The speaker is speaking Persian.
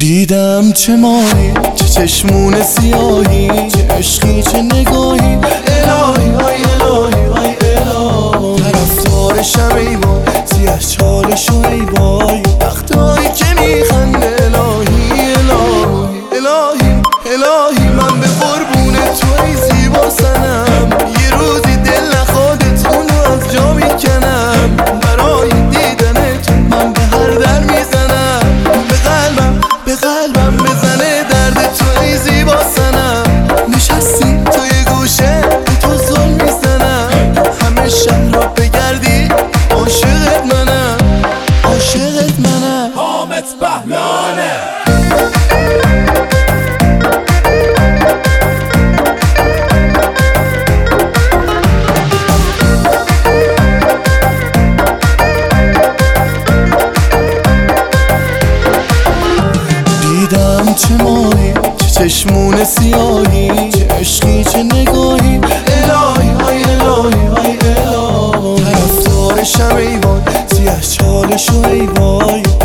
دیدم چه ماهی، چه چشمون سیاهی، چه عشقی چه نگاهی. الهی های الهی های الهی، طرفدارشم ای وای، سیاه چالشو ای وای، وقتایی که میخنده. الهی الهی الهی الهی، من به قربون تو ای زیبا سنم، یه روزی دل نخوادت اونو از جا میکنم. برای دیدنت من به هر در میزنم، به قلبم بزنه درد تو ای زیبا سنم. نشستی توی گوشه به تو ظلم میزنم، همه شهر را بگردی عاشقت منم، عاشقت منم. حامد بهلانه دیدم چه ماهی، چه چشمون سیاهی، چه عشقی چه نگاهی. الهی های الهی های الهی، طرفدارشم ای وای، سیاه چالشو ای وای،